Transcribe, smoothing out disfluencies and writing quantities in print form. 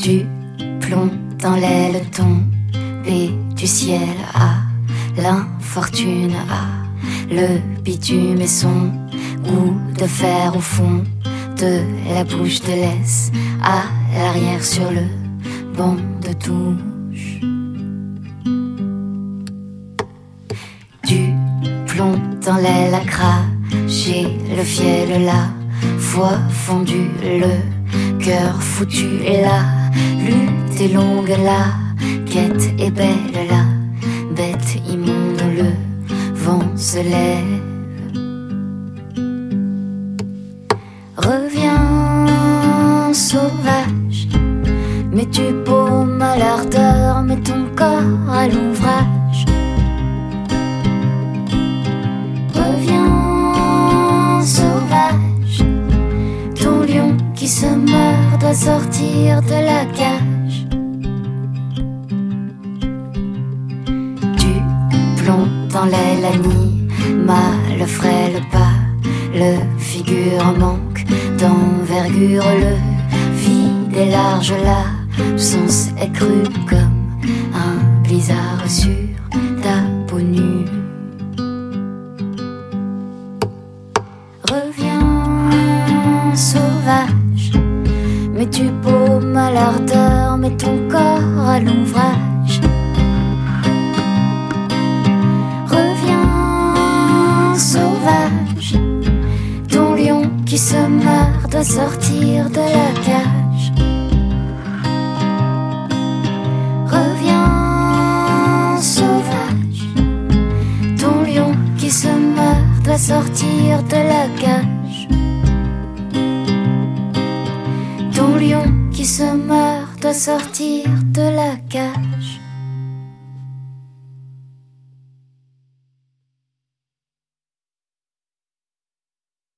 Du plomb dans l'aile tombée du ciel à l'infortune, à le bitume et son goût de fer au fond de la bouche te laisse à l'arrière sur le banc de touche. Du plomb dans l'aile à cracher le fiel, la foi fondue, le cœur foutu, la lutte est longue, la quête est belle, la bête immonde, le vent se lève. Reviens sauvage, mets tu paume à l'ardeur, mets ton corps à l'ouvrage. Reviens sauvage, ton lion qui se meurt doit sortir de la cage. Du plomb dans l'aile animale, frêle pas, le figure manque d'envergure, le vide est large, l'absence est crue comme un blizzard sur ta peau nue. Reviens sauvage, mets tu paume à l'ardeur, mets ton corps à l'ouvrage. Reviens sauvage, ton lion qui se meurt doit sortir de la cage. Reviens sauvage, ton lion qui se meurt doit sortir de la cage. Ton lion qui se meurt doit sortir de la cage.